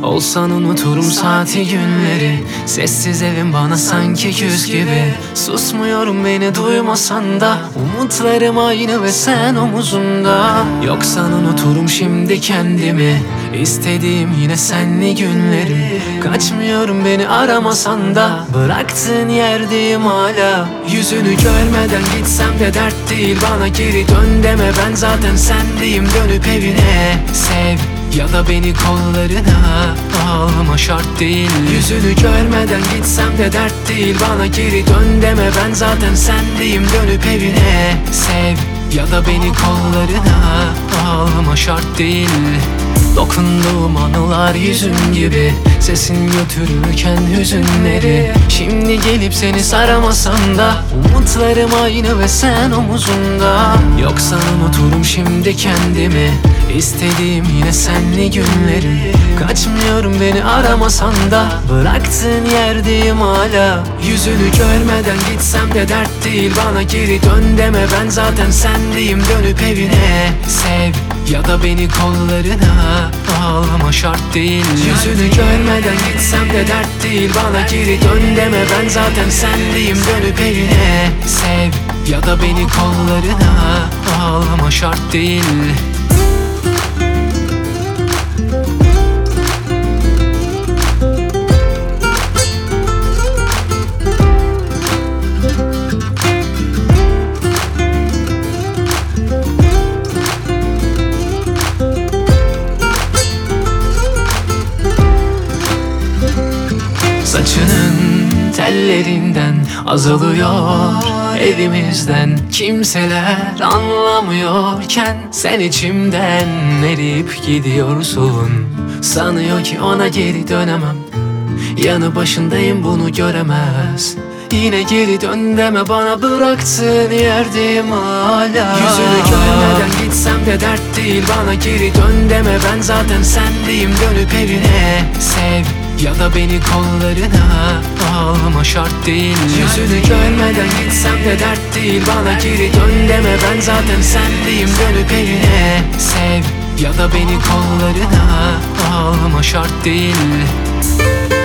Olsan unuturum saati günleri. Sessiz evim bana sanki küs gibi. Susmuyorum beni duymasan da. Umutlarım aynı ve sen omuzumda. Yoksan unuturum şimdi kendimi. İstediğim yine senli günleri. Kaçmıyorum beni aramasan da. Bıraktığın yerdeyim hala. Yüzünü görmeden gitsem de dert değil. Bana geri dön deme, ben zaten sendeyim. Dönüp evine sev ya da beni kollarına alma, şart değil. Yüzünü görmeden gitsem de dert değil. Bana geri dön deme, ben zaten sendeyim. Dönüp evine sev ya da beni kollarına alma, şart değil. Dokunduğum anılar yüzün gibi, sesin götürürken hüzünleri. Şimdi gelip seni saramasam da umutlarım aynı ve sen omuzumda. Yoksa unuturum şimdi kendimi. İstediğim yine senli günleri. Kaçmıyorum beni aramasan da. Bıraktığın yerdeyim hala. Yüzünü görmeden gitsem de dert değil. Bana geri dön deme, ben zaten sendeyim. Dönüp evine sev ya da beni kollarına alma, şart değil. Yüzünü görmeden gitsem de dert değil. Bana geri dön deme, ben zaten sendeyim. Dönüp evine sev ya da beni kollarına alma, şart değil. Saçının tellerinden azalıyor evimizden. Kimseler anlamıyorken sen içimden eriyip gidiyorsun. Sanıyor ki ona geri dönemem. Yanı başındayım, bunu göremez. Yine geri dön deme, bana bıraktığın yerdeyim hala. Yüzünü görmeden gitsem de dert değil. Bana geri dön deme, ben zaten sendeyim. Dönüp evine sev ya da beni kollarına alma, şart değil. Yüzünü görmeden gitsem de dert değil. Bana geri dön deme, ben zaten sendeyim. Dönüp evine sev ya da beni kollarına alma, şart değil.